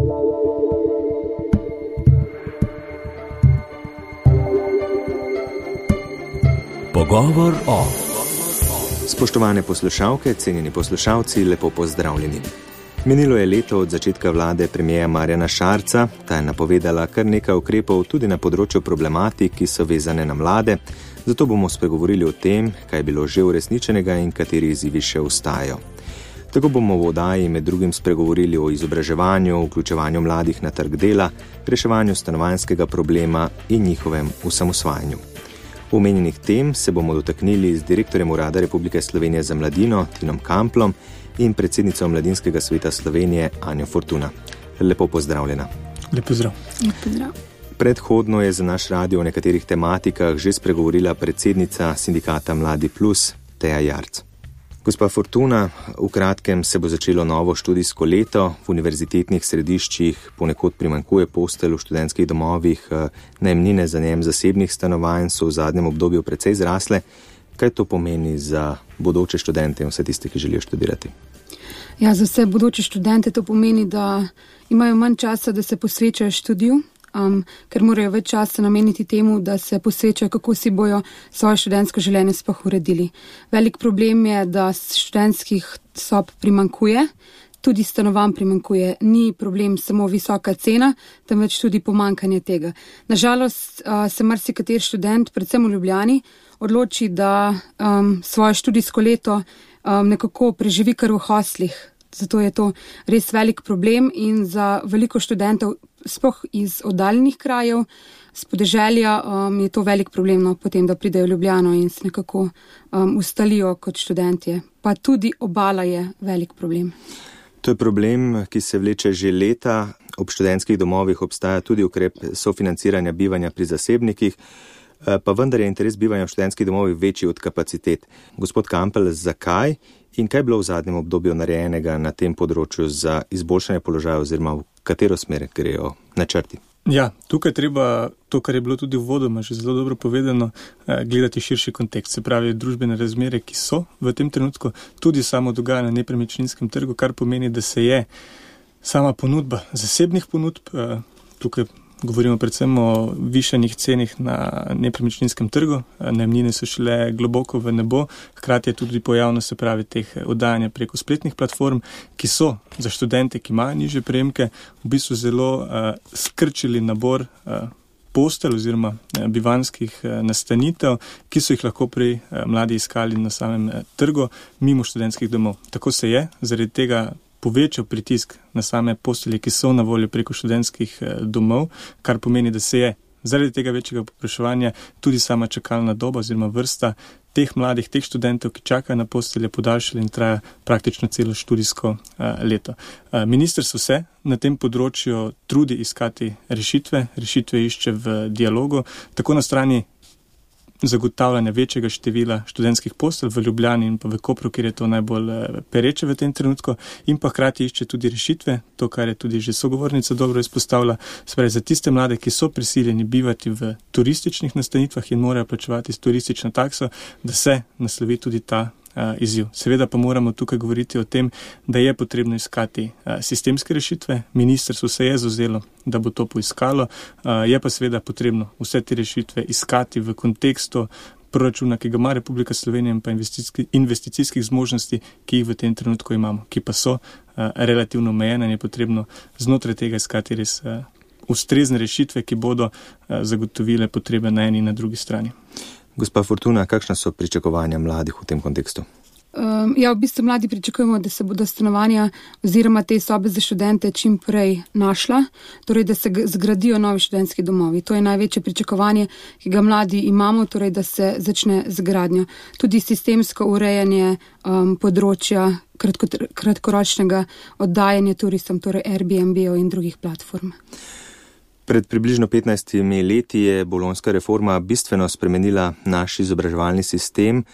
Pogovor o. Spoštovane poslušalke, cenjeni poslušalci, lepo pozdravljeni. Minilo je leto od začetka vlade premierja Marjana Šarca, ta je napovedala kar nekaj ukrepov tudi na področju problematik, ki so vezane na mlade, zato bomo spregovorili o tem, kaj je bilo že uresničenega in kateri izzivi še ostajajo. Tako bomo v oddaji med drugim spregovorili o izobraževanju, vključevanju mladih na trg dela, reševanju stanovanjskega problema in njihovem osamosvajanju. Omenjenih tem se bomo dotaknili z direktorjem Urada Republike Slovenije za mladino Tinom Kamplom in predsednico Mladinskega sveta Slovenije Anjo Fortuna. Lepo pozdravljena. Lep pozdrav. Lep pozdrav. Predhodno je za naš radio o nekaterih tematikah že spregovorila predsednica sindikata Mladi Plus Teja Jarc. Gospa Fortuna, v kratkem se bo začelo novo študijsko leto. V univerzitetnih središčih ponekod primanjkuje postelj v študentskih domovih, najemnine za najem zasebnih stanovanj so v zadnjem obdobju precej zrasle. Kaj to pomeni za bodoče študente in vse tiste, ki želijo študirati? Ja, za vse bodoče študente to pomeni, da imajo manj časa, da se posvečajo študiju, ker morajo več časa nameniti temu, da se posvečajo, kako si bojo svoje študentsko življenje sploh uredili. Velik problem je, da študentskih sob primanjkuje, tudi stanovanj primanjkuje. Ni problem samo visoka cena, temveč tudi pomanjkanje tega. Nažalost se marsikateri študent, predvsem v Ljubljani, odloči, da svoje študijsko leto nekako preživi kar v hoslih. Zato je to res velik problem in za veliko študentov, sploh iz oddaljenih krajev, s podeželja, je to velik problem, potem, da pridejo v Ljubljano in se nekako ustalijo kot študentje. Pa tudi obala je velik problem. To je problem, ki se vleče že leta. Ob študentskih domovih obstaja tudi ukrep sofinanciranja bivanja pri zasebnikih, pa vendar je interes bivanja v študentskih domovih večji od kapacitet. Gospod Kampl, zakaj in kaj je bilo v zadnjem obdobju narejenega na tem področju za izboljšanje položaja oziroma v katero smer grejo načrti? Ja, tukaj treba to, kar je bilo tudi uvodoma že zelo dobro povedano, gledati širši kontekst, se pravi družbene razmere, ki so v tem trenutku, tudi samo dogajanje na nepremičninskem trgu, kar pomeni, da se je sama ponudba zasebnih ponudb, tukaj govorimo predvsem o višanih cenih na nepremičninskem trgu, najemnine so šle globoko v nebo, hkrati je tudi pojavnost, se pravi, teh oddajanja preko spletnih platform, ki so za študente, ki imajo nižje prejemke, v bistvu zelo skrčili nabor postelj oziroma bivanjskih nastanitev, ki so jih lahko prej mladi iskali na samem trgu mimo študentskih domov. Tako se je, zaradi tega povečal pritisk na same postelje, ki so na voljo preko študentskih domov, kar pomeni, da se je zaradi tega večjega povpraševanja tudi sama čakalna doba oziroma vrsta teh mladih, teh študentov, ki čakajo na postelje, podaljšala in traja praktično celo študijsko leto. Ministrstvo se na tem področju trudi iskati rešitve išče v dialogu, tako na strani zagotavljanja večjega števila študentskih postelj v Ljubljani in pa v Kopru, kjer je to najbolj pereče v tem trenutku, in pa hkrati išče tudi rešitve, to, kar je tudi že sogovornica dobro izpostavila, spravi za tiste mlade, ki so prisiljeni bivati v turističnih nastanitvah in morajo plačevati turistično takso, da se naslovi tudi ta izziv. Seveda pa moramo tukaj govoriti o tem, da je potrebno iskati sistemske rešitve. Ministrstvo se je zavzelo, da bo to poiskalo, je pa seveda potrebno vse te rešitve iskati v kontekstu proračuna, ki ga ima Republika Slovenija in pa investicijskih zmožnosti, ki jih v tem trenutku imamo, ki pa so relativno omejene in je potrebno znotraj tega iskati res ustrezne rešitve, ki bodo zagotovile potrebe na eni in na drugi strani. Gospa Fortuna, kakšna so pričakovanja mladih v tem kontekstu? Ja, v bistvu mladi pričakujemo, da se bodo stanovanja oziroma te sobe za študente čim prej našla, torej da se zgradijo novi študentski domovi. To je največje pričakovanje, ki ga mladi imamo, torej da se začne z gradnjo. Tudi sistemsko urejanje področja kratkoročnega oddajanja turistom, torej Airbnb-ov in drugih platform. Pred približno 15 leti je bolonjska reforma bistveno spremenila naš izobraževalni sistem.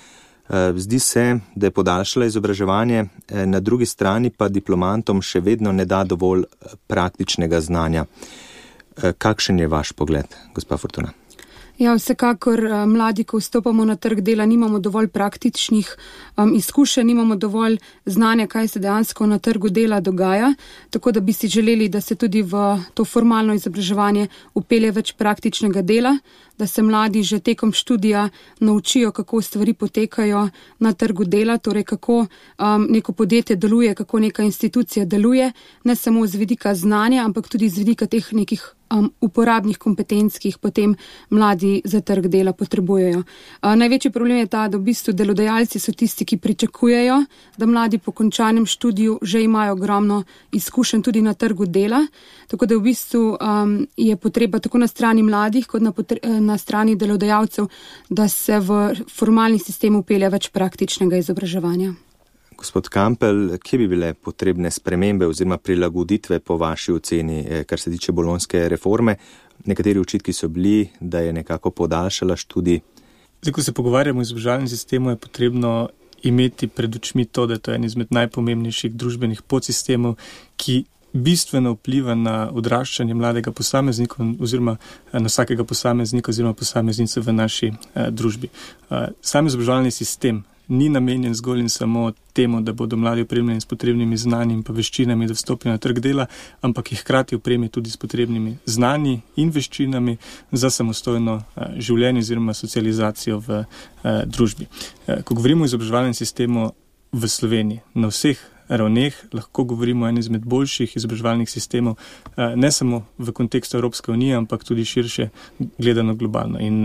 Zdi se, da je podaljšala izobraževanje, na drugi strani pa diplomantom še vedno ne da dovolj praktičnega znanja. Kakšen je vaš pogled, gospa Fortuna? Ja, vsekakor mladi, ko vstopamo na trg dela, nimamo dovolj praktičnih izkušenj, nimamo dovolj znanja, kaj se dejansko na trgu dela dogaja, tako da bi si želeli, da se tudi v to formalno izobraževanje upelje več praktičnega dela, da se mladi že tekom študija naučijo, kako stvari potekajo na trgu dela, torej kako neko podjetje deluje, kako neka institucija deluje, ne samo z vidika znanja, ampak tudi z vidika teh nekih uporabnih kompetenc, ki jih potem mladi za trg dela potrebujejo. Največji problem je ta, da v bistvu delodajalci so tisti, ki pričakujejo, da mladi po končanem študiju že imajo ogromno izkušenj tudi na trgu dela, tako da v bistvu je potreba tako na strani mladih kot na strani delodajalcev, da se v formalni sistem upelje več praktičnega izobraževanja. Gospod Kampel, kje bi bile potrebne spremembe oziroma prilagoditve po vaši oceni, kar se tiče bolonjske reforme? Nekateri očitki so bili, da je nekako podaljšala študij. Zdaj, ko se pogovarjamo o izobraževalnem sistemu, je potrebno imeti pred očmi to, da to je en izmed najpomembnejših družbenih podsistemov, ki bistveno vpliva na odraščanje mladega posameznika oziroma na vsakega posameznika oziroma posameznice v naši družbi. Sam izobraževalni sistem ni namenjen zgolj in samo temu, da bodo mladi opremljeni s potrebnimi znanji in pa veščinami, da vstopijo na trg dela, ampak jih hkrati opremi tudi s potrebnimi znanji in veščinami za samostojno življenje oziroma socializacijo v družbi. Ko govorimo o izobraževalnem sistemu v Sloveniji, na vseh ravneh lahko govorimo o enem izmed boljših izobraževalnih sistemov, ne samo v kontekstu Evropske unije, ampak tudi širše gledano globalno. In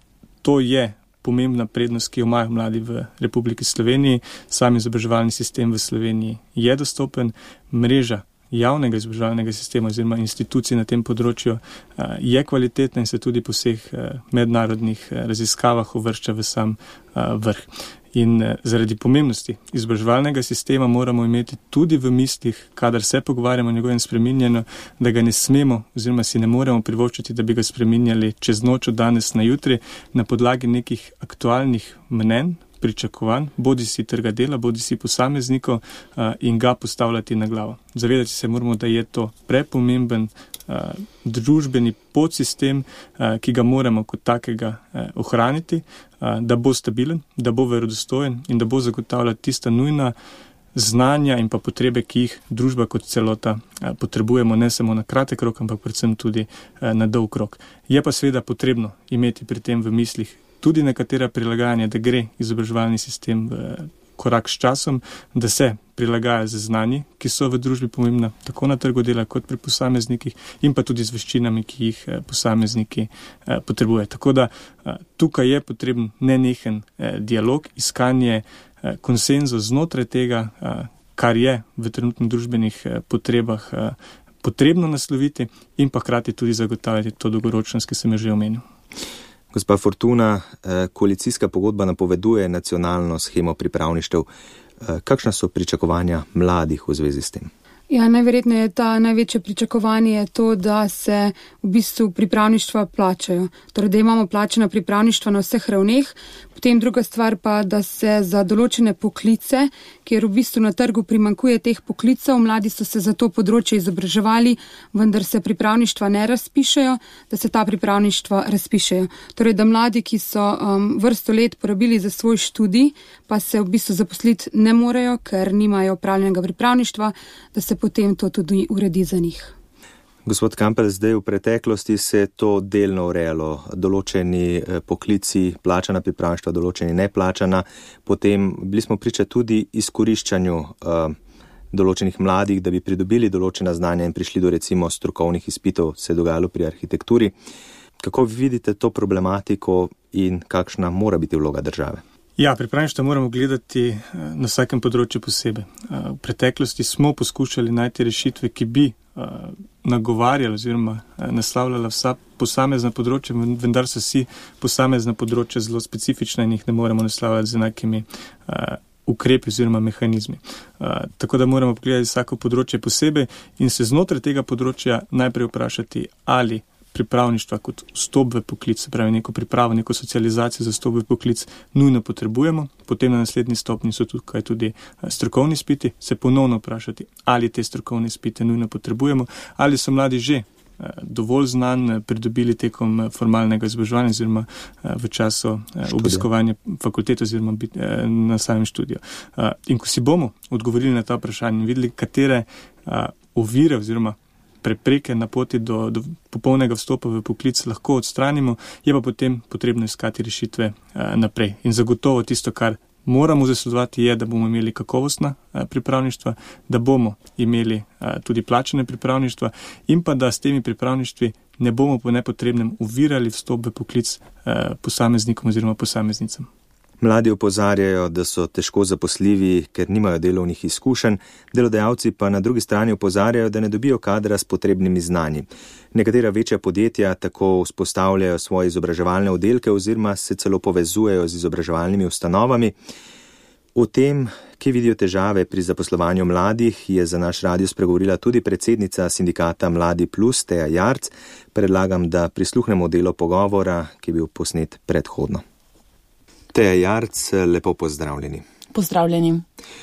to je pomembna prednost, ki jo imajo mladi v Republiki Sloveniji. Sam izobraževalni sistem v Sloveniji je dostopen, mreža javnega izobraževalnega sistema oziroma institucij na tem področju je kvalitetna in se tudi po vseh mednarodnih raziskavah uvršča v sam vrh. In zaradi pomembnosti izobraževalnega sistema moramo imeti tudi v mislih, kadar se pogovarjamo o njegovem spreminjanju, da ga ne smemo oziroma si ne moremo privoščiti, da bi ga spreminjali čez noč od danes na jutri na podlagi nekih aktualnih mnenj, pričakovanj, bodi si trga dela, bodi si posameznikov in ga postavljati na glavo. Zavedati se moramo, da je to prepomemben družbeni podsistem, ki ga moramo kot takega ohraniti, da bo stabilen, da bo verodostojen in da bo zagotavljati tista nujna znanja in pa potrebe, ki jih družba kot celota potrebujemo, ne samo na kratek rok, ampak predvsem tudi na dolg rok. Je pa seveda potrebno imeti pri tem v mislih tudi nekatera prilagajanja, da gre izobraževalni sistem v korak s časom, da se prilagaja z znanji, ki so v družbi pomembna, tako na trgu dela kot pri posameznikih in pa tudi z veščinami, ki jih posamezniki potrebujejo. Tako da tukaj je potreben nenehen dialog, iskanje konsenza znotraj tega, kar je v trenutnih družbenih potrebah potrebno nasloviti in pa hkrati tudi zagotavljati to dolgoročnost, ki sem jo že omenil. Gospa Fortuna, koalicijska pogodba napoveduje nacionalno shemo pripravništev. Kakšna so pričakovanja mladih v zvezi s tem? Ja, najverjetneje ta največje pričakovanje je to, da se v bistvu pripravništva plačajo. Torej, da imamo plačena pripravništva na vseh ravneh. Potem druga stvar pa, da se za določene poklice, kjer v bistvu na trgu primanjkuje teh poklicev, mladi so se za to področje izobraževali, vendar se pripravništva ne razpišejo, da se ta pripravništva razpišejo. Torej, da mladi, ki so vrsto let porabili za svoj študij, pa se v bistvu zaposliti ne morejo, ker nimajo opravljenega pripravništva, da se potem to tudi uredi za njih. Gospod Kampel, zdaj v preteklosti se je to delno urejalo, določeni poklici, plačana pripravništva, določeni neplačana, potem bili smo priča tudi izkoriščanju določenih mladih, da bi pridobili določena znanja in prišli do recimo strokovnih izpitov, se je dogajalo pri arhitekturi. Kako vidite to problematiko in kakšna mora biti vloga države? Ja, pripravništva moramo gledati na vsakem področju posebej. V preteklosti smo poskušali najti rešitve, ki bi nagovarjali oziroma naslavljala vsa posamezna področja, vendar so vsi posamezna področja zelo specifična in jih ne moremo naslavljati z enakimi ukrepi oziroma mehanizmi. Tako da moramo pogledati vsako področje posebej in se znotraj tega področja najprej vprašati, ali pripravništva kot vstop v poklic, se pravi neko pripravo, neko socializacijo za vstop v poklic nujno potrebujemo, potem na naslednji stopni so tukaj tudi strokovni izpiti, se ponovno vprašati, ali te strokovne izpite nujno potrebujemo, ali so mladi že dovolj znanj pridobili tekom formalnega izobraževanja oziroma v času obiskovanja fakultete oziroma na samem študiju. In ko si bomo odgovorili na ta vprašanje in videli, katere ovire oziroma prepreke na poti do popolnega vstopa v poklic lahko odstranimo, je pa potem potrebno iskati rešitve naprej. In zagotovo tisto, kar moramo zasledovati, je, da bomo imeli kakovostna pripravništva, da bomo imeli tudi plačane pripravništva in pa da s temi pripravništvi ne bomo po nepotrebnem ovirali vstop v poklic posameznikom oziroma posameznicam. Mladi opozarjajo, da so težko zaposljivi, ker nimajo delovnih izkušenj, delodajalci pa na drugi strani opozarjajo, da ne dobijo kadra s potrebnimi znanji. Nekatera večja podjetja tako vzpostavljajo svoje izobraževalne oddelke oziroma se celo povezujejo z izobraževalnimi ustanovami. O tem, kje vidijo težave pri zaposlovanju mladih, je za naš radio spregovorila tudi predsednica sindikata Mladi Plus, Teja Jarc. Predlagam, da prisluhnemo delu pogovora, ki je bil posnet predhodno. Teja Jarc, lepo pozdravljeni. Pozdravljeni.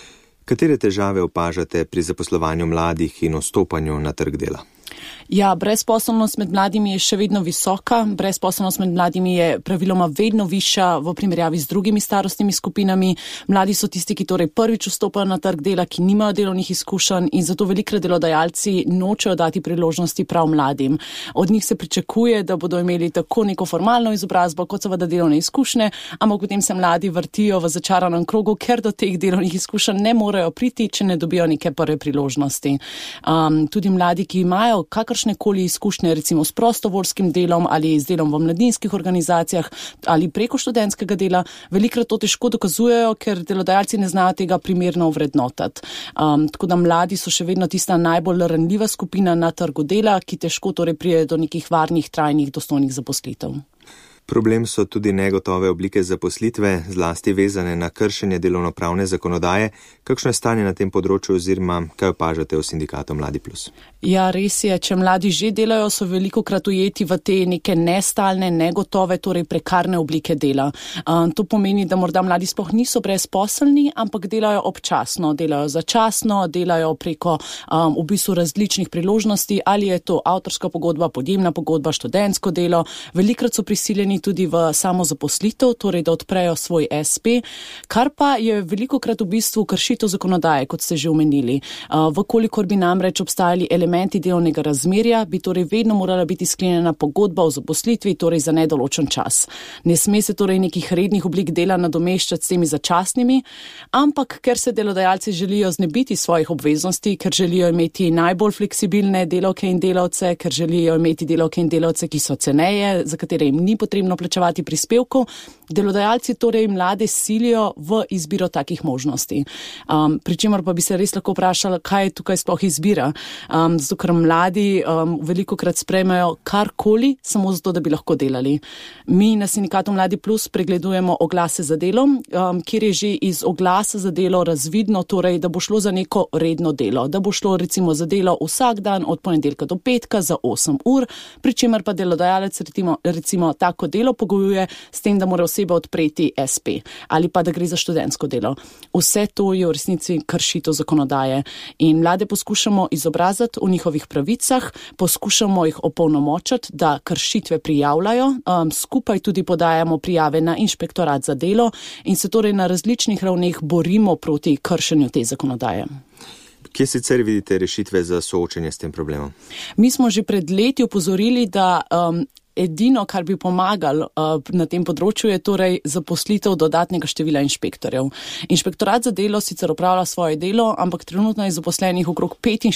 Katere težave opažate pri zaposlovanju mladih in vstopanju na trg dela? Ja, brezposelnost med mladimi je še vedno visoka. Brezposelnost med mladimi je praviloma vedno višja v primerjavi z drugimi starostnimi skupinami. Mladi so tisti, ki torej prvič vstopajo na trg dela, ki nimajo delovnih izkušenj in zato velikokrat delodajalci nočejo dati priložnosti prav mladim. Od njih se pričakuje, da bodo imeli tako neko formalno izobrazbo, kot seveda delovne izkušnje, ampak potem se mladi vrtijo v začaranem krogu, ker do teh delovnih izkušenj ne morejo priti, če ne dobijo neke prve priložnosti. Tudi mladi, ki imajo kakršnekoli izkušnje, recimo s prostovoljskim delom ali z delom v mladinskih organizacijah ali preko študentskega dela, velikokrat to težko dokazujejo, ker delodajalci ne znajo tega primerno ovrednotiti. Tako da mladi so še vedno tista najbolj ranljiva skupina na trgu dela, ki težko torej pride do nekih varnih, trajnih, dostojnih zaposlitev. Problem so tudi negotove oblike zaposlitve, zlasti vezane na kršenje delovnopravne zakonodaje. Kakšno je stanje na tem področju oziroma kaj opažate v sindikatu Mladi Plus? Ja, res je. Če mladi že delajo, so velikokrat ujeti v te neke nestalne, negotove, torej prekarne oblike dela. To pomeni, da morda mladi sploh niso brezposelni, ampak delajo občasno, delajo začasno, delajo preko v bistvu različnih priložnosti, ali je to avtorska pogodba, podjemna pogodba, študentsko delo. Velikokrat so prisiljeni tudi v samozaposlitev, torej da odprejo svoj SP, kar pa je velikokrat v bistvu kršitev zakonodaje, kot ste že omenili. Vkolikor bi namreč obstajali elementi delovnega razmerja, bi torej vedno morala biti sklenjena pogodba o zaposlitvi, torej za nedoločen čas. Ne sme se torej nekih rednih oblik dela nadomeščati s temi začasnimi, ampak ker se delodajalci želijo znebiti svojih obveznosti, ker želijo imeti najbolj fleksibilne delavke in delavce, ker želijo imeti delavke in delavce, ki so ceneje, za katere jim ni potrebno plačevati prispevkov, delodajalci torej mlade silijo v izbiro takih možnosti. Pričemer pa bi se res lahko vprašala, kaj je tukaj sploh izbira. Zato, ker mladi velikokrat sprejmejo karkoli, samo zato, da bi lahko delali. Mi na sindikatu Mladi Plus pregledujemo oglase za delo, kjer je že iz oglasa za delo razvidno, torej, da bo šlo za neko redno delo, da bo šlo recimo za delo vsak dan od ponedeljka do petka za 8 ur, pričemer pa delodajalec recimo tako delo pogojuje s tem, da mora oseba odpreti SP ali pa da gre za študentsko delo. Vse to je v resnici kršitev zakonodaje in mlade poskušamo izobraziti v njihovih pravicah, poskušamo jih opolnomočiti, da kršitve prijavljajo, skupaj tudi podajamo prijave na inšpektorat za delo in se torej na različnih ravneh borimo proti kršenju te zakonodaje. Kje sicer vidite rešitve za soočenje s tem problemom? Mi smo že pred leti opozorili, da edino, kar bi pomagal na tem področju, je torej zaposlitev dodatnega števila inšpektorjev. Inšpektorat za delo sicer opravlja svoje delo, ampak trenutno je zaposlenih okrog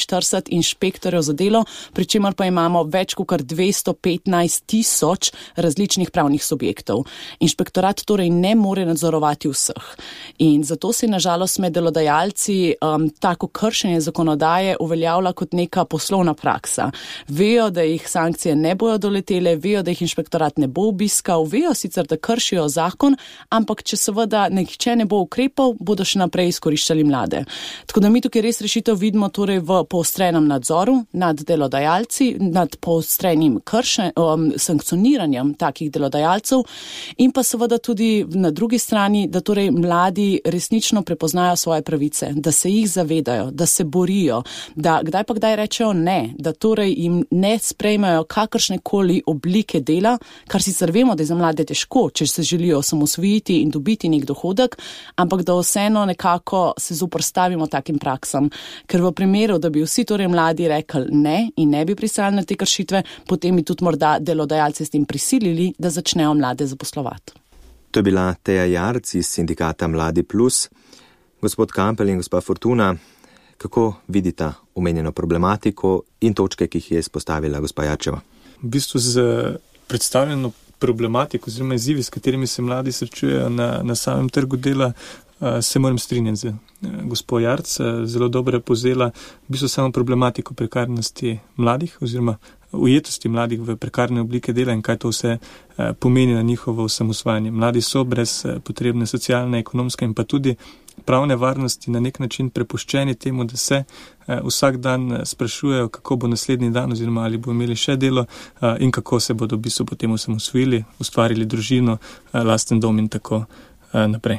45 inšpektorjev za delo, pri čemer pa imamo več kot 215 tisoč različnih pravnih subjektov. Inšpektorat torej ne more nadzorovati vseh. In zato se nažalost med delodajalci tako kršenje zakonodaje uveljavlja kot neka poslovna praksa. Vejo, da jih sankcije ne bojo doletele, vejo, da jih inšpektorat ne bo obiskal, vejo sicer, da kršijo zakon, ampak če seveda nihče ne bo ukrepal, bodo še naprej izkoriščali mlade. Tako da mi tukaj res rešitev vidimo torej v poostrenem nadzoru nad delodajalci, nad poostrenim sankcioniranjem takih delodajalcev in pa seveda tudi na drugi strani, da torej mladi resnično prepoznajo svoje pravice, da se jih zavedajo, da se borijo, da kdaj pa kdaj rečejo ne, da torej jim ne sprejmejo kakršnekoli oblike dela, kar sicer vemo, da je za mlade težko, če se želijo osamosvojiti in dobiti nek dohodek, ampak da vseeno nekako se zoperstavimo takim praksam. Ker v primeru, da bi vsi torej mladi rekli ne in ne bi pristali na te kršitve, potem bi tudi morda delodajalci s tem prisilili, da začnejo mlade zaposlovati. To je bila Teja Jarc iz sindikata Mladi Plus. Gospod Kampel in gospa Fortuna, kako vidita omenjeno problematiko in točke, ki jih je izpostavila gospa Jarčeva? V bistvu z predstavljeno problematiko oziroma izzivi, s katerimi se mladi srečujejo na samem trgu dela, se moram strinjati z gospod Jarc. Zelo dobro je povzela v bistvu samo problematiko prekarnosti mladih oziroma ujetosti mladih v prekarne oblike dela in kaj to vse pomeni na njihovo osamosvajanje. Mladi so brez potrebne socialne, ekonomske in pa tudi pravne varnosti na nek način prepuščeni temu, da se vsak dan sprašujejo, kako bo naslednji dan oziroma ali bo imeli še delo in kako se bodo v bistvu potem osamosvojili, ustvarili družino, lasten dom in tako naprej.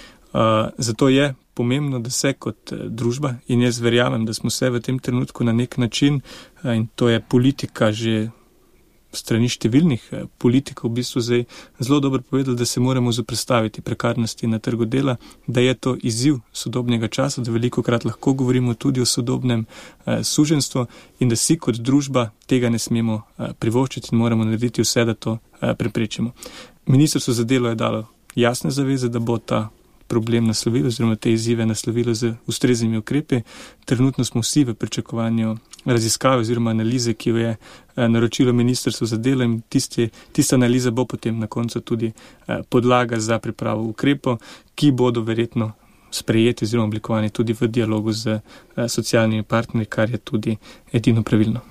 Zato je pomembno, da se kot družba, in jaz verjamem, da smo se v tem trenutku na nek način, in to je politika že strani številnih politikov v bistvu zdaj zelo dobro povedali, da se moramo zoperstaviti prekarnosti na trgu dela, da je to izziv sodobnega časa, da velikokrat lahko govorimo tudi o sodobnem suženjstvu in da si kot družba tega ne smemo privoščiti in moramo narediti vse, da to preprečimo. Ministrstvo za delo je dalo jasne zaveze, da bo ta problem naslovilo oziroma te izzive naslovilo z ustreznimi ukrepi. Trenutno smo vsi v pričakovanju raziskave oziroma analize, ki jo je naročilo Ministrstvo za delo in tista analiza bo potem na koncu tudi podlaga za pripravo ukrepov, ki bodo verjetno sprejeti oziroma oblikovani tudi v dialogu z socialnimi partnerji, kar je tudi edino pravilno.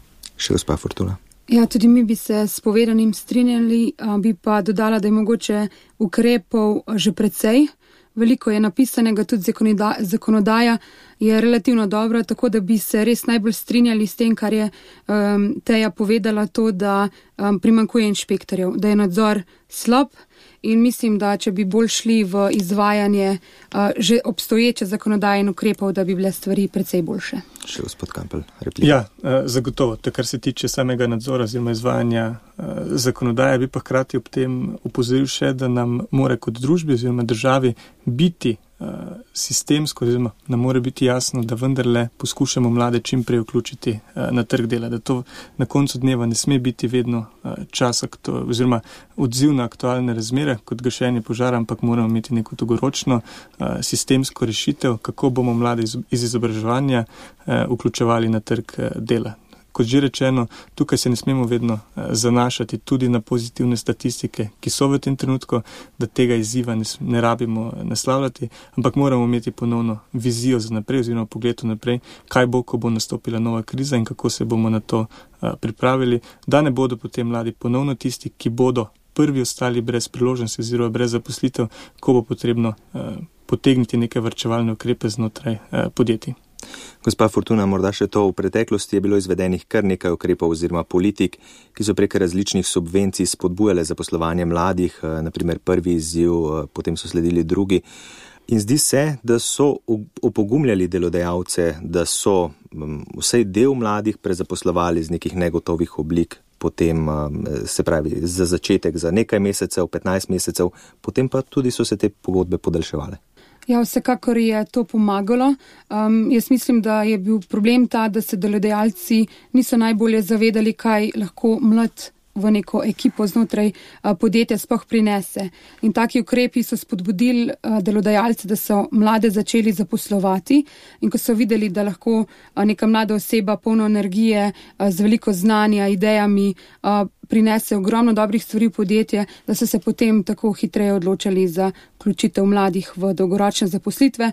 Še gospa Fortuna. Ja, tudi mi bi se s povedanim strinjali, bi pa dodala, da je mogoče ukrepov že precej. Veliko je napisanega, tudi zakonodaja je relativno dobra, tako da bi se res najbolj strinjali s tem, kar je Teja povedala, to, da primanjkuje inšpektorjev, da je nadzor slab in mislim, da če bi bolj šli v izvajanje že obstoječe zakonodaje in ukrepov, da bi bile stvari precej boljše. Še gospod Kampel, replika. Ja, zagotovo. To, kar se tiče samega nadzora oziroma izvajanja zakonodaje, bi pa hkrati ob tem opozoril še, da nam mora kot družbi oziroma državi biti sistemsko, oziroma nam mora biti jasno, da vendarle poskušamo mlade čim prej vključiti na trg dela, da to na koncu dneva ne sme biti vedno čas oziroma odziv na aktualne razmere kot gašenje požara, ampak moramo imeti neko dolgoročno sistemsko rešitev, kako bomo mlade iz izobraževanja vključevali na trg dela. Kot že rečeno, tukaj se ne smemo vedno zanašati tudi na pozitivne statistike, ki so v tem trenutku, da tega izziva ne rabimo naslavljati, ampak moramo imeti ponovno vizijo za naprej oziroma pogled naprej, kaj bo, ko bo nastopila nova kriza in kako se bomo na to pripravili, da ne bodo potem mladi ponovno tisti, ki bodo prvi ostali brez priložnosti oziroma brez zaposlitev, ko bo potrebno potegniti neke varčevalne ukrepe znotraj podjetij. Gospa Fortuna, morda še to, v preteklosti je bilo izvedenih kar nekaj ukrepov oziroma politik, ki so prek različnih subvencij spodbujale zaposlovanje mladih, naprimer prvi izziv, potem so sledili drugi. In zdi se, da so opogumljali delodajalce, da so vsaj del mladih prezaposlovali z nekih negotovih oblik, potem se pravi za začetek za nekaj mesecev, 15 mesecev, potem pa tudi so se te pogodbe podaljševale. Ja, vsekakor je to pomagalo. Jaz mislim, da je bil problem ta, da se delodajalci niso najbolje zavedali, kaj lahko mlad v neko ekipo znotraj podjetja sploh prinese. In taki ukrepi so spodbudili delodajalce, da so mlade začeli zaposlovati in ko so videli, da lahko neka mlada oseba polno energije, z veliko znanja, idejami prinese ogromno dobrih stvari v podjetje, da so se potem tako hitreje odločali za vključitev mladih v dolgoročne zaposlitve.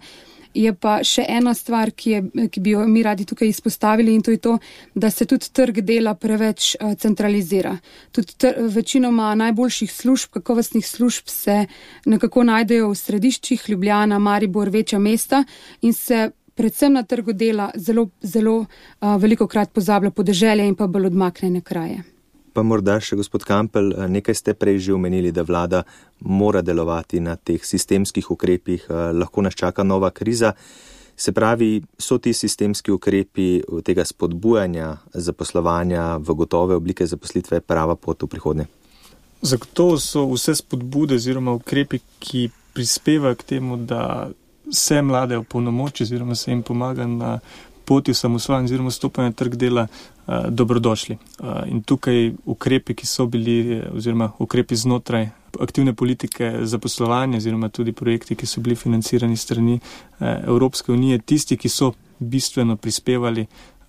Je pa še ena stvar, ki bi jo mi radi tukaj izpostavili, in to je to, da se tudi trg dela preveč centralizira. Tudi večinoma najboljših služb, kakovostnih služb se nekako najdejo v središčih, Ljubljana, Maribor, večja mesta, in se predvsem na trgu dela zelo velikokrat pozablja podeželje in pa bolj odmaknjene kraje. Pa morda še gospod Kampel, nekaj ste prej že omenili, da vlada mora delovati na teh sistemskih ukrepih, lahko nas čaka nova kriza. Se pravi, so ti sistemski ukrepi tega spodbujanja zaposlovanja v gotove oblike zaposlitve prava pot v prihodnje? Zagotovo so vse spodbude oziroma ukrepi, ki prispevajo k temu, da se mlade opolnomoči oziroma se jim pomaga na poti v samosvojanje oziroma stopanje na trg dela, dobrodošli. In tukaj ukrepi, ki so bili oziroma ukrepi znotraj aktivne politike zaposlovanja oziroma tudi projekti, ki so bili financirani strani Evropske unije, tisti, ki so bistveno prispevali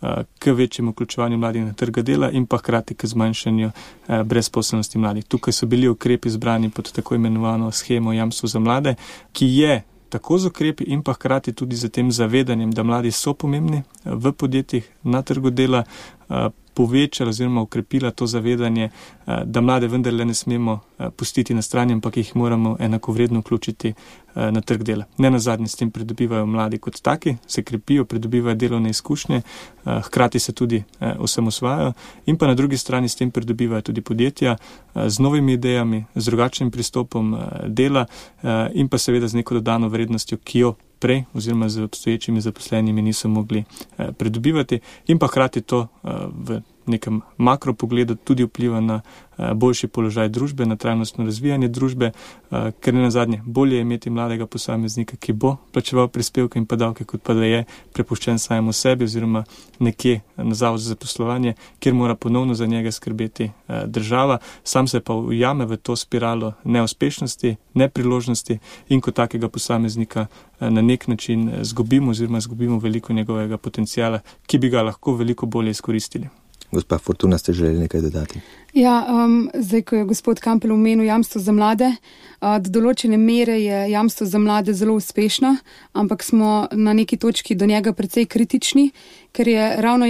k večjemu vključevanju mladih na trg dela in pa hkrati k zmanjšanju brezposelnosti mladih. Tukaj so bili ukrepi zbrani pod tako imenovano shemo jamstvo za mlade, ki je tako z ukrepi in pa hkrati tudi z tem zavedanjem, da mladi so pomembni v podjetjih na trgu dela, povečala oziroma ukrepila to zavedanje, da mlade vendarle ne smemo pustiti na strani, ampak jih moramo enakovredno vključiti na trg dela. Ne nazadnje s tem pridobivajo mladi kot taki, se krepijo, pridobivajo delovne izkušnje, hkrati se tudi osamosvajajo in pa na drugi strani s tem pridobivajo tudi podjetja z novimi idejami, z drugačnim pristopom dela in pa seveda z neko dodano vrednostjo, ki jo prej oziroma z obstoječimi zaposlenimi niso mogli pridobivati in pa hkrati to v nekem makropogledu tudi vpliva na boljši položaj družbe, na trajnostno razvijanje družbe, ker ne nazadnje bolje je imeti mladega posameznika, ki bo plačeval prispevke in pa davke, kot pa da je prepuščen samemu sebi oziroma nekje na zavod za zaposlovanje, kjer mora ponovno za njega skrbeti država, sam se pa ujame v to spiralo neuspešnosti, nepriložnosti in kot takega posameznika na nek način izgubimo veliko njegovega potencijala, ki bi ga lahko veliko bolje izkoristili. Gospa Fortuna, ste želeli nekaj dodati? Ja, zdaj, ko je gospod Kampel omenil jamstvo za mlade, do določene mere je jamstvo za mlade zelo uspešno, ampak smo na neki točki do njega precej kritični, ker je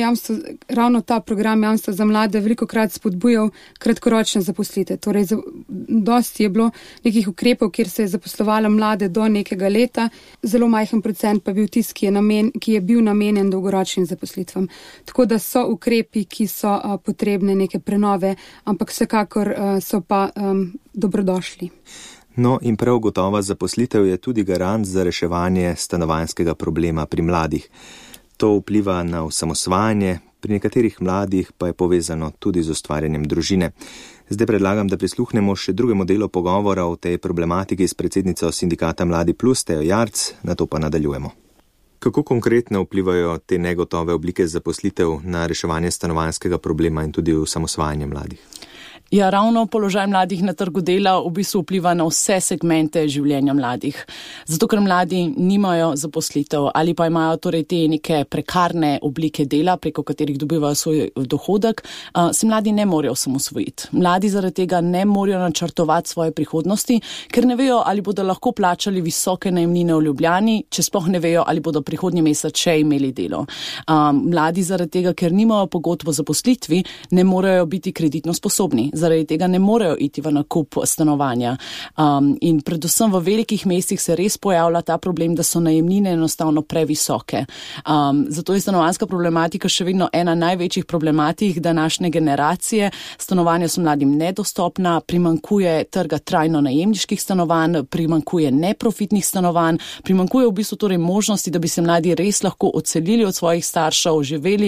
ravno ta program jamstva za mlade velikokrat spodbujal kratkoročne zaposlitve. Torej, dosti je bilo nekih ukrepov, kjer se je zaposlovalo mlade do nekega leta, zelo majhen procent pa bil tisti, ki je bil namenjen dolgoročnim zaposlitvam. Tako da so ukrepi, ki so potrebne neke prenove, ampak vsekakor so pa dobrodošli. No in prav gotova zaposlitev je tudi garant za reševanje stanovanjskega problema pri mladih. To vpliva na osamosvajanje, pri nekaterih mladih pa je povezano tudi z ustvarjanjem družine. Zdaj predlagam, da prisluhnemo še drugemu delu pogovora o tej problematiki s predsednico sindikata Mladi Plus, Tejo Jarc, nato pa nadaljujemo. Kako konkretno vplivajo te negotove oblike zaposlitev na reševanje stanovanjskega problema in tudi osamosvajanje mladih? Ja, ravno položaj mladih na trgu dela v bistvu vpliva na vse segmente življenja mladih. Zato, ker mladi nimajo zaposlitev ali pa imajo torej te neke prekarne oblike dela, preko katerih dobivajo svoj dohodek, se mladi ne morejo osamosvojiti. Mladi zaradi tega ne morejo načrtovati svoje prihodnosti, ker ne vejo, ali bodo lahko plačali visoke najemnine v Ljubljani, če sploh ne vejo, ali bodo prihodnji mesec še imeli delo. Mladi zaradi tega, ker nimajo pogodb o zaposlitvi, ne morejo biti kreditno sposobni. Zaradi tega ne morejo iti v nakup stanovanja. In predvsem v velikih mestih se res pojavlja ta problem, da so najemnine enostavno previsoke. Zato je stanovanjska problematika še vedno ena največjih problematik današnje generacije. Stanovanja so mladim nedostopna, primanjkuje trga trajno najemniških stanovanj, primanjkuje neprofitnih stanovanj, primanjkuje v bistvu torej možnosti, da bi se mladi res lahko odselili od svojih staršev,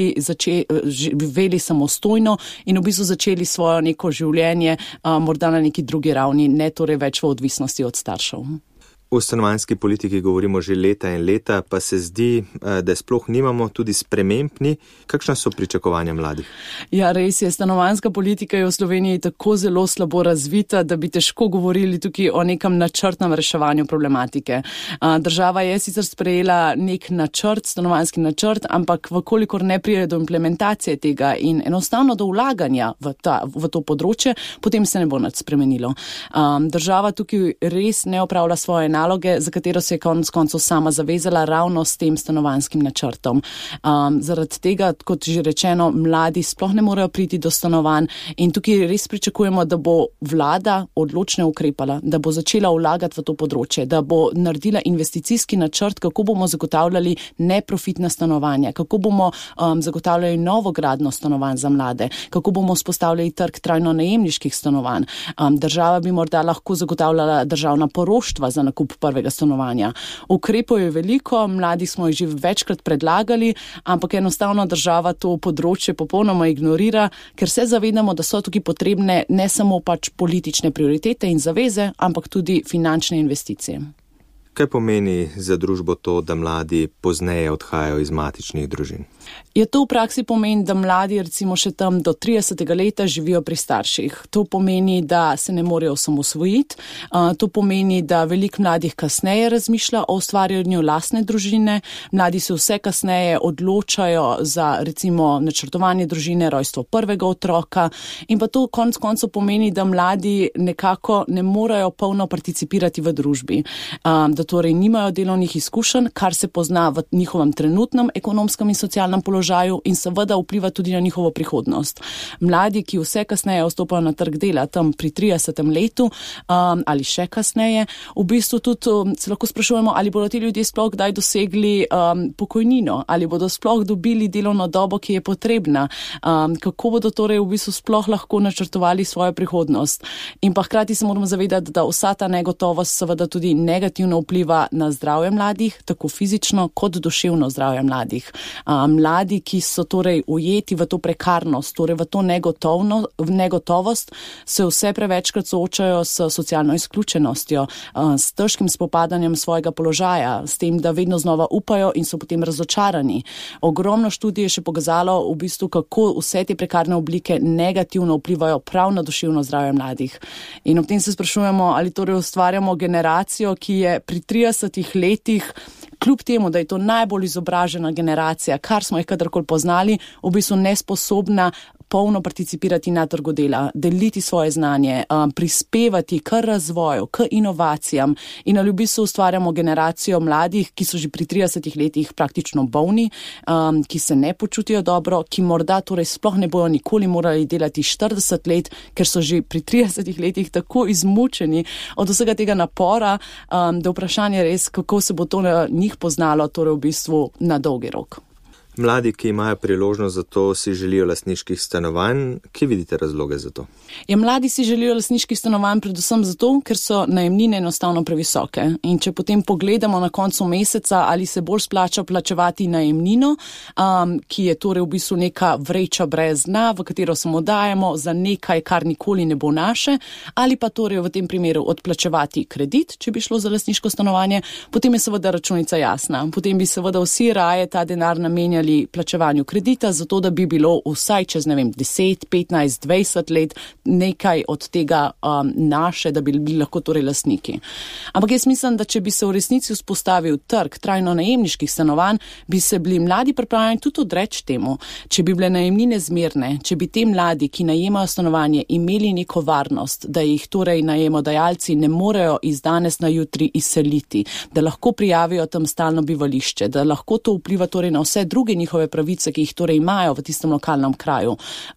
živeli samostojno in v bistvu začeli svojo neko življenje morda na neki drugi ravni, ne torej več v odvisnosti od staršev. O stanovanjski politiki govorimo že leta in leta, pa se zdi, da sploh nimamo tudi spremembni. Kakšna so pričakovanja mladih? Ja, res je. Stanovanjska politika je v Sloveniji tako zelo slabo razvita, da bi težko govorili tukaj o nekem načrtnem reševanju problematike. Država je sicer sprejela nek načrt, stanovanjski načrt, ampak vkolikor ne pride do implementacije tega in enostavno do vlaganja v to področje, potem se ne bo nič spremenilo. Država tukaj res ne opravlja svoje naloge, za katero se je konec koncev sama zavezala ravno s tem stanovanjskim načrtom. Zaradi tega, kot že rečeno, mladi sploh ne morejo priti do stanovanj in tukaj res pričakujemo, da bo vlada odločno ukrepala, da bo začela vlagati v to področje, da bo naredila investicijski načrt, kako bomo zagotavljali neprofitna stanovanja, kako bomo zagotavljali novogradno stanovanj za mlade, kako bomo vzpostavljali trg trajno najemniških stanovanj. Država bi morda lahko zagotavljala državna poroštva za nakup prvega stanovanja. Ukrepov je veliko, mladi smo jih že večkrat predlagali, ampak enostavno država to področje popolnoma ignorira, ker se zavedamo, da so tukaj potrebne ne samo pač politične prioritete in zaveze, ampak tudi finančne investicije. Kaj pomeni za družbo to, da mladi pozneje odhajajo iz matičnih družin? Je to v praksi pomeni, da mladi recimo še tam do 30. leta živijo pri starših. To pomeni, da se ne morejo osamosvojiti. To pomeni, da veliko mladih kasneje razmišlja o ustvarjanju lastne družine. Mladi se vse kasneje odločajo za recimo načrtovanje družine, rojstvo prvega otroka. In pa to konec koncev pomeni, da mladi nekako ne morejo polno participirati v družbi. Da torej nimajo delovnih izkušenj, kar se pozna v njihovem trenutnem ekonomskem in socialnem položaju in seveda vpliva tudi na njihovo prihodnost. Mladi, ki vse kasneje vstopajo na trg dela, tam pri 30. letu ali še kasneje, v bistvu tudi se lahko sprašujemo, ali bodo ti ljudje sploh kdaj dosegli pokojnino, ali bodo sploh dobili delovno dobo, ki je potrebna, kako bodo torej v bistvu sploh lahko načrtovali svojo prihodnost. In pa hkrati se moramo zavedati, da vsa ta negotovost seveda tudi negativno vpliva na zdravje mladih, tako fizično kot duševno zdravje mladih. Mladi, ki so torej ujeti v to prekarnost, torej v to negotovost, se vse prevečkrat soočajo s socialno izključenostjo, s težkim spopadanjem svojega položaja, s tem, da vedno znova upajo in so potem razočarani. Ogromno študij je še pokazalo v bistvu, kako vse te prekarne oblike negativno vplivajo prav na duševno zdravje mladih. In ob tem se sprašujemo, ali torej ustvarjamo generacijo, ki je pri 30 letih, kljub temu, da je to najbolj izobražena generacija, kar smo jih kadarkoli poznali, v bistvu nesposobna polno participirati na trgu dela, deliti svoje znanje, prispevati k razvoju, k inovacijam in ali v bistvu ustvarjamo generacijo mladih, ki so že pri 30 letih praktično bolni, ki se ne počutijo dobro, ki morda torej sploh ne bojo nikoli morali delati 40 let, ker so že pri 30 letih tako izmučeni od vsega tega napora, da vprašanje res, kako se bo to na njih poznalo, torej v bistvu na dolgi rok. Mladi, ki imajo priložnost za to, si želijo lastniških stanovanj. Kje vidite razloge za to? Mladi si želijo lastniških stanovanj predvsem zato, ker so najemnine enostavno previsoke. In če potem pogledamo na koncu meseca, ali se bolj splača plačevati najemnino, ki je torej v bistvu neka vreča brez dna, v katero samo dajemo za nekaj, kar nikoli ne bo naše, ali pa torej v tem primeru odplačevati kredit, če bi šlo za lastniško stanovanje, potem je seveda računica jasna. Potem bi seveda vsi raje ta denar namenjali plačevanju kredita, zato da bi bilo vsaj čez, 10, 15, 20 let nekaj od tega naše, da bi bili lahko torej lastniki. Ampak jaz mislim, da če bi se v resnici vzpostavil trg trajno najemniških stanovanj, bi se bili mladi pripravljeni tudi odreči temu. Če bi bile najemnine zmerne, če bi te mladi, ki najemajo stanovanje, imeli neko varnost, da jih torej najemodajalci ne morejo iz danes na jutri izseliti, da lahko prijavijo tam stalno bivališče, da lahko to vpliva torej na vse druge njihove pravice, ki jih torej imajo v tistem lokalnem kraju,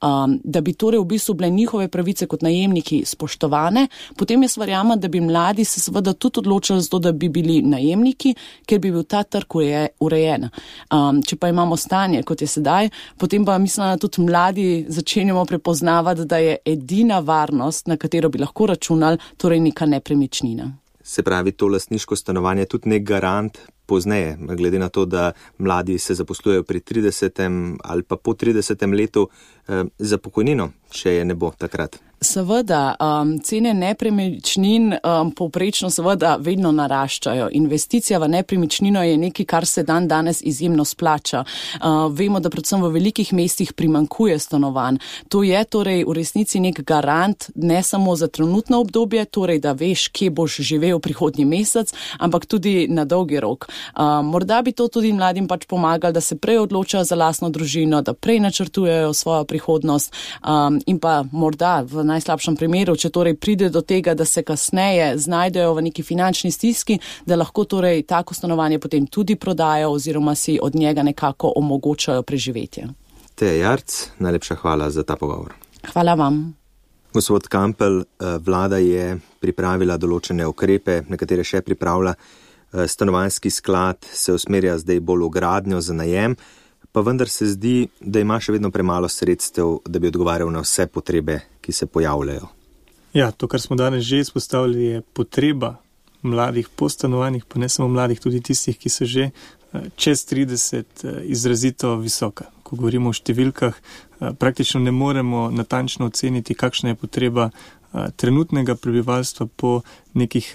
da bi torej v bistvu bile njihove pravice kot najemniki spoštovane, potem jaz verjamem, da bi mladi se seveda tudi odločili za to, da bi bili najemniki, ker bi bil ta trg urejen. Če pa imamo stanje, kot je sedaj, potem pa mislim, da tudi mladi začenjamo prepoznavati, da je edina varnost, na katero bi lahko računali, torej neka nepremičnina. Se pravi, to lastniško stanovanje je tudi nek garant pozneje, glede na to, da mladi se zaposlujejo pri 30. ali pa po 30. letu za pokojnino, če je ne bo takrat. Seveda, cene nepremičnin povprečno seveda vedno naraščajo. Investicija v nepremičnino je nekaj, kar se danes izjemno splača. Vemo, da predvsem v velikih mestih primanjkuje stanovanj. To je torej v resnici nek garant ne samo za trenutno obdobje, torej da veš, kje boš živel prihodnji mesec, ampak tudi na dolgi rok. Morda bi to tudi mladim pač pomagali, da se prej odločajo za lastno družino, da prej načrtujejo svojo prihodnost in pa morda v najslabšem primeru, če torej pride do tega, da se kasneje znajdejo v neki finančni stiski, da lahko torej tako stanovanje potem tudi prodajo oziroma si od njega nekako omogočajo preživetje. Teja Jarc, najlepša hvala za ta pogovor. Hvala vam. Gospod Kampel, vlada je pripravila določene ukrepe, nekatere še pripravlja. Stanovanjski sklad se usmerja zdaj bolj v gradnjo za najem, pa vendar se zdi, da ima še vedno premalo sredstev, da bi odgovarjal na vse potrebe, ki se pojavljajo. Ja, to, kar smo danes že izpostavili, je potreba mladih po stanovanjih, pa ne samo mladih, tudi tistih, ki so že čez 30, izrazito visoka. Ko govorimo o številkah, praktično ne moremo natančno oceniti, kakšna je potreba trenutnega prebivalstva po nekih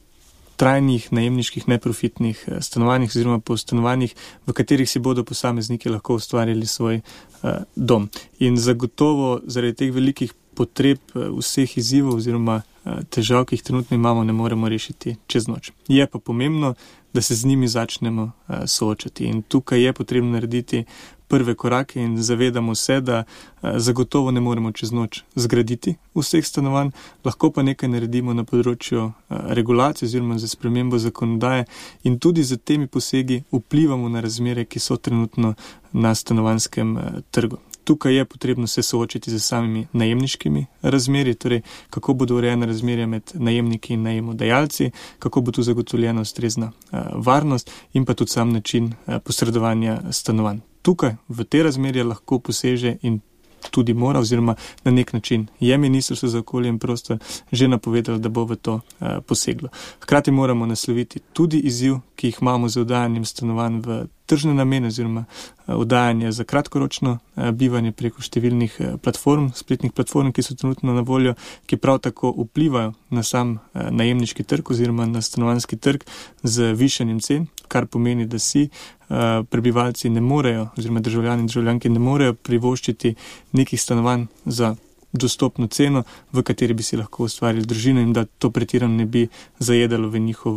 trajnih, najemniških, neprofitnih stanovanjih oziroma po stanovanjih, v katerih si bodo posamezniki lahko ustvarili svoj dom. In zagotovo zaradi teh velikih potreb vseh izzivov oziroma težav, ki jih trenutno imamo, ne moremo rešiti čez noč. Je pa pomembno, da se z njimi začnemo soočati. In tukaj je potrebno narediti prve korake in zavedamo se, da zagotovo ne moremo čez noč zgraditi vseh stanovanj, lahko pa nekaj naredimo na področju regulacije oziroma za spremembo zakonodaje in tudi z temi posegi vplivamo na razmere, ki so trenutno na stanovanjskem trgu. Tukaj je potrebno se soočiti z samimi najemniškimi razmerji, torej kako bodo urejene razmerje med najemniki in najemodajalci, kako bo tu zagotovljena ustrezna varnost in pa tudi sam način posredovanja stanovanj. Tukaj v te razmerje lahko poseže in tudi mora oziroma na nek način je Ministrstvo za okolje in prostor že napovedalo, da bo v to poseglo. Hkrati moramo nasloviti tudi izziv, ki jih imamo z oddajanjem stanovanj v tržne namene oziroma oddajanje za kratkoročno bivanje preko številnih platform, spletnih platform, ki so trenutno na voljo, ki prav tako vplivajo na sam najemniški trg oziroma na stanovanjski trg z višanjem cen, kar pomeni, da si prebivalci ne morejo oziroma državljani in državljanke ne morejo privoščiti nekih stanovanj za dostopno ceno, v kateri bi si lahko ustvarili družino in da to pretirano ne bi zajedalo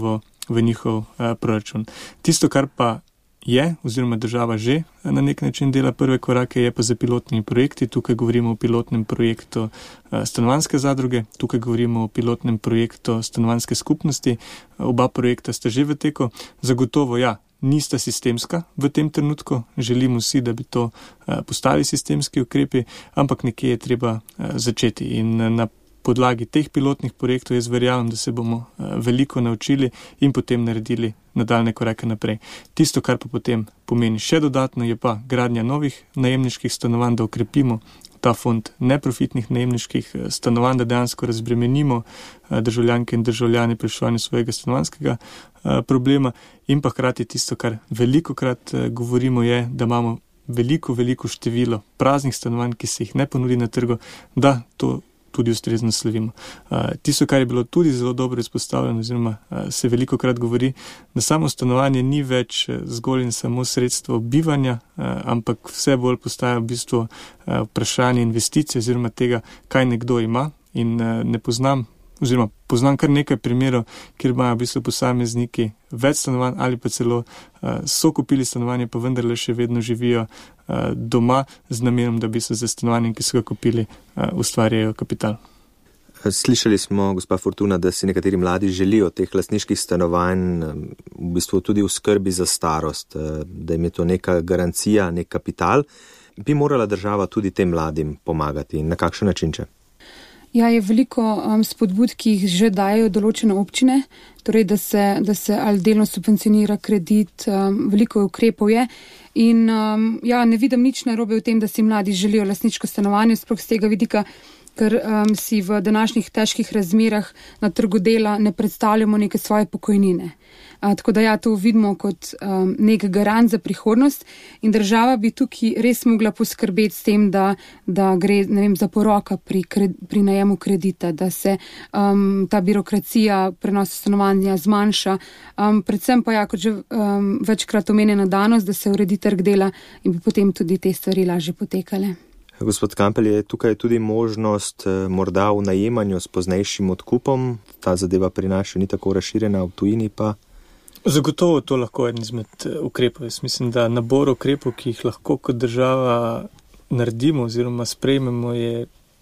v njihov proračun. Tisto, kar pa je, oziroma država že na nek način dela prve korake, je pa za pilotnimi projekti. Tukaj govorimo o pilotnem projektu stanovanjske zadruge, tukaj govorimo o pilotnem projektu stanovanjske skupnosti. Oba projekta sta že v teku. Zagotovo, ja, nista sistemska v tem trenutku. Želimo si, da bi to postali sistemski ukrepi, ampak nekje je treba začeti. In na podlagi teh pilotnih projektov jaz verjamem, da se bomo veliko naučili in potem naredili nadaljne korake naprej. Tisto, kar pa potem pomeni še dodatno, je pa gradnja novih najemniških stanovanj, da okrepimo ta fond neprofitnih najemniških stanovanj, da dejansko razbremenimo državljanke in državljane pri reševanju svojega stanovanjskega problema in pa hkrati tisto, kar velikokrat govorimo, je, da imamo veliko število praznih stanovanj, ki se jih ne ponudi na trgu, da to tudi ustrezno slovimo. Tisto, kar je bilo tudi zelo dobro izpostavljeno, oziroma se velikokrat govori, da samo stanovanje ni več zgolj in samo sredstvo bivanja, ampak vse bolj postaja v bistvu vprašanje investicije oziroma tega, kaj nekdo ima. In ne poznam kar nekaj primerov, kjer imajo v bistvu posamezniki več stanovanj ali pa celo so kupili stanovanje, pa vendarle še vedno živijo doma z namenom, da bi se za stanovanjem, ki so ga kupili, ustvarjajo kapital. Slišali smo, gospa Fortuna, da si nekateri mladi želijo teh lastniških stanovanj v bistvu tudi v skrbi za starost, da jim je to neka garancija, nek kapital. Bi morala država tudi tem mladim pomagati in na kakšen način če? Ja, je veliko spodbud, ki jih že dajo določene občine, torej da se ali delno subvencionira kredit, veliko ukrepov je. In ja, ne vidim nič narobe v tem, da si mladi želijo lastniško stanovanje, sploh z tega vidika, ker si v današnjih težkih razmerah na trgu dela ne predstavljamo neke svoje pokojnine. Tako da ja, to vidimo kot nek garant za prihodnost in država bi tukaj res mogla poskrbeti s tem, da gre, ne vem, za poroka pri najemu kredita, da se ta birokracija prenosa stanovanja zmanjša. Predvsem pa ja, kot že večkrat omenjena danost, da se uredi trg dela in bi potem tudi te stvari lažje potekale. Gospod Kampel, je tukaj tudi možnost morda v najemanju s poznejšim odkupom? Ta zadeva pri nas še ni tako razširjena, v tujini pa? Zagotovo to lahko eden izmed ukrepov. Jaz mislim, da nabor ukrepov, ki jih lahko kot država naredimo oziroma sprejmemo, je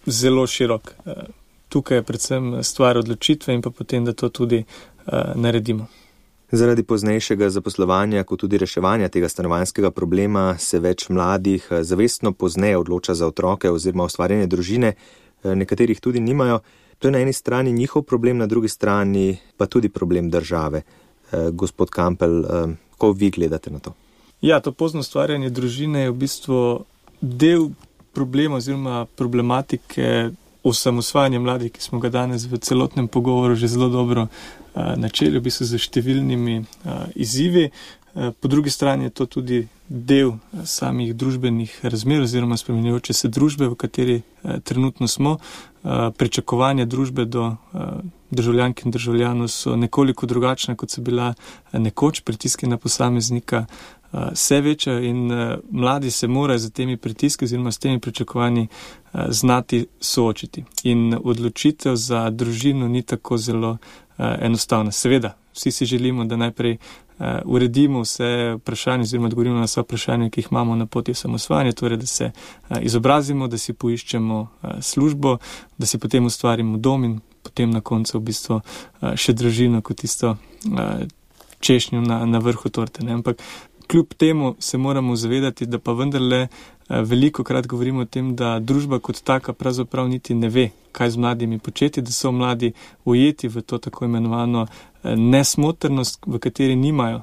zelo širok. Tukaj je predvsem stvar odločitve in pa potem, da to tudi naredimo. Zaradi poznejšega zaposlovanja, kot tudi reševanja tega stanovanjskega problema, se več mladih zavestno pozneje odloča za otroke oziroma ustvarjanje družine, nekaterih tudi nimajo. To je na eni strani njihov problem, na drugi strani pa tudi problem države. Gospod Kampel, kako vi gledate na to? Ja, to pozno ustvarjanje družine je v bistvu del problema oziroma problematike osamosvajanja mladih, ki smo ga danes v celotnem pogovoru že zelo dobro načeli, v bistvu z številnimi izzivi. Po drugi strani je to tudi del samih družbenih razmer oziroma spremenjajoče se družbe, v kateri trenutno smo. Pričakovanja družbe do državljank in državljanov so nekoliko drugačne, kot so bila nekoč, pritiski na posameznika vse večja in mladi se morajo z temi pritiski oziroma s temi pričakovanji znati soočiti. In odločitev za družino ni tako zelo enostavna. Seveda, vsi si želimo, da najprej uredimo vse vprašanje oziroma odgovorimo na vse vprašanje, ki jih imamo na poti osamosvajanja, torej da se izobrazimo, da si poiščemo službo, da si potem ustvarimo dom in potem na koncu v bistvu še družino kot tisto češnjo na vrhu torte. Ne? Ampak kljub temu se moramo zavedati, da pa vendarle veliko krat govorimo o tem, da družba kot taka pravzaprav niti ne ve, kaj z mladimi početi, da so mladi ujeti v to tako imenovano nesmotrnost, v kateri nimajo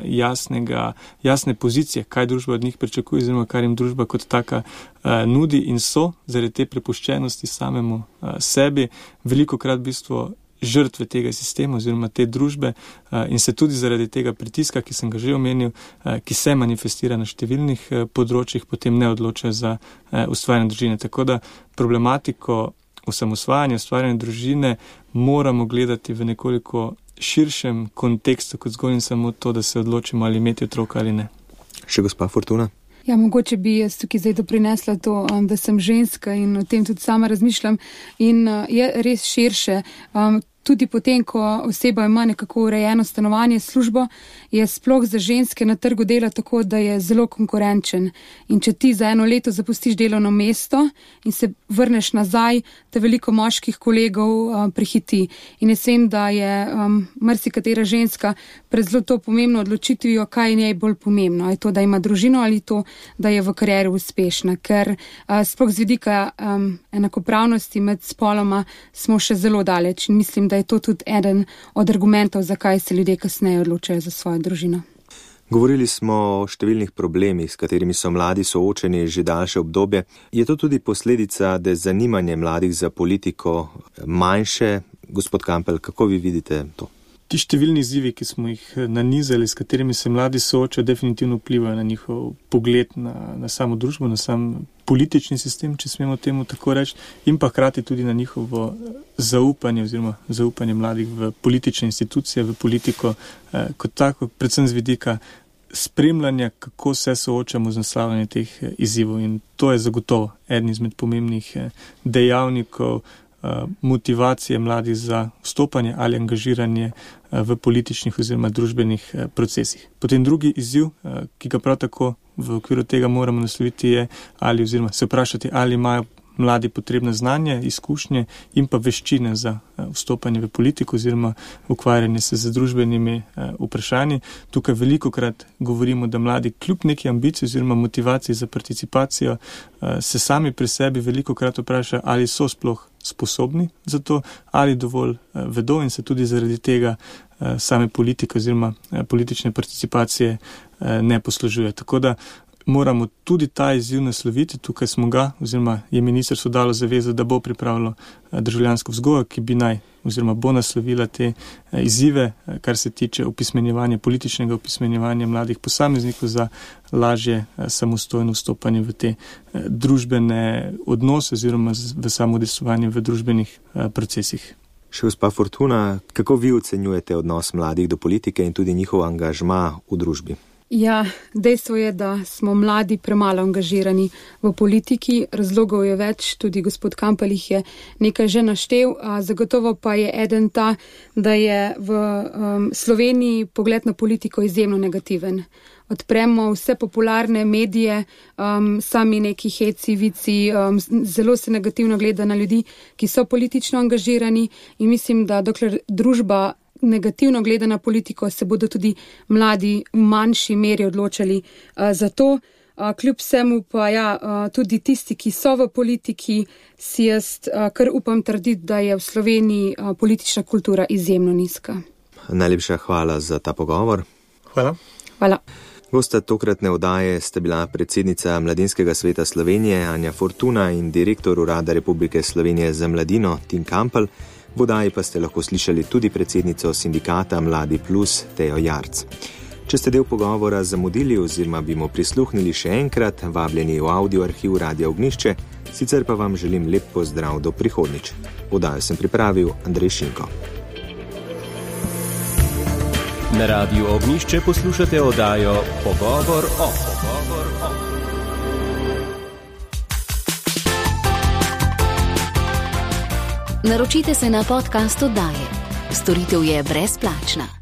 jasne pozicije, kaj družba od njih pričakuje, oziroma kar jim družba kot taka nudi, in so zaradi te prepuščenosti samemu sebi veliko krat v bistvu žrtve tega sistema oziroma te družbe in se tudi zaradi tega pritiska, ki sem ga že omenil, ki se manifestira na številnih področjih, potem ne odločajo za ustvarjanje družine. Tako da problematiko osamosvajanja, ustvarjanja družine moramo gledati v nekoliko širšem kontekstu, kot zgolj in samo to, da se odločimo ali imeti otroka ali ne. Še gospa Fortuna? Ja, mogoče bi jaz tukaj zdaj doprinesla to, da sem ženska in o tem tudi sama razmišljam in je res širše. Tudi potem, ko oseba ima nekako urejeno stanovanje, službo, je sploh za ženske na trgu dela tako, da je zelo konkurenčen. In če ti za 1 leto zapustiš delovno mesto in se vrneš nazaj, te veliko moških kolegov prehiti. In jaz vem, da je marsikatera ženska pred zelo to pomembno odločitvijo, kaj je njej bolj pomembno. Je to, da ima družino ali to, da je v karieri uspešna. Ker sploh z vidika enakopravnosti med spoloma smo še zelo daleč in mislim, da je to tudi eden od argumentov, zakaj se ljudje kasneje odločajo za svojo družino. Govorili smo o številnih problemih, s katerimi so mladi soočeni že daljše obdobje. Je to tudi posledica, da je zanimanje mladih za politiko manjše? Gospod Kampel, kako vi vidite to? Ti številni izzivi, ki smo jih nanizali, s katerimi se mladi soočajo, definitivno vplivajo na njihov pogled na samo družbo, na sam politični sistem, če smemo temu tako reči, in pa hkrati tudi na njihovo zaupanje oziroma zaupanje mladih v politične institucije, v politiko kot tako, predvsem z vidika spremljanja, kako se soočamo z naslavljanjem teh izzivov. In to je zagotovo eden izmed pomembnih dejavnikov motivacije mladih za vstopanje ali angažiranje v političnih oziroma družbenih procesih. Potem drugi izziv, ki ga prav tako v okviru tega moramo nasloviti, je ali oziroma se vprašati, ali imajo mladi potrebne znanje, izkušnje in pa veščine za vstopanje v politiko oziroma ukvarjanje se z družbenimi vprašanji. Tukaj velikokrat govorimo, da mladi kljub neki ambiciji oziroma motivaciji za participacijo se sami pri sebi velikokrat vprašajo, ali so sploh sposobni za to, ali dovolj vedo in se tudi zaradi tega same politike oziroma politične participacije ne poslužuje. Tako da moramo tudi ta izziv nasloviti. Tukaj smo ga, oziroma je ministrstvo dalo zavezo, da bo pripravilo državljansko vzgojo, ki bi naj oziroma bo naslovila te izzive, kar se tiče opismenjevanja, političnega opismenjevanja mladih posameznikov za lažje samostojno vstopanje v te družbene odnose oziroma v samodejstvovanje v družbenih procesih. Še gospa Fortuna, kako vi ocenjujete odnos mladih do politike in tudi njihov angažma v družbi? Ja, dejstvo je, da smo mladi premalo angažirani v politiki, razlogov je več, tudi gospod Kampel jih je nekaj že naštel, zagotovo pa je eden ta, da je v Sloveniji pogled na politiko izjemno negativen. odpremo vse popularne medije, sami neki heci, vici, zelo se negativno gleda na ljudi, ki so politično angažirani in mislim, da dokler družba negativno gleda na politiko, se bodo tudi mladi v manjši meri odločali za to. Kljub vsemu pa tudi tisti, ki so v politiki, si jaz kar upam trditi, da je v Sloveniji politična kultura izjemno nizka. Najlepša hvala za ta pogovor. Hvala. Gosta tokratne oddaje sta bila predsednica Mladinskega sveta Slovenije Anja Fortuna in direktor Urada Republike Slovenije za mladino Tim Kampl. V oddaji pa ste lahko slišali tudi predsednico sindikata Mladi Plus Tejo Jarc. Če ste del pogovora zamudili oziroma bi mu prisluhnili še enkrat, vabljeni v audio arhiv Radia Ognjišče, sicer pa vam želim lep pozdrav do prihodnjič. Oddajo sem pripravil Andrej Šinko. Na Radiu Ognjišče poslušate oddajo Pogovor o. Naročite se na podcast oddaje. Storitev je brezplačna.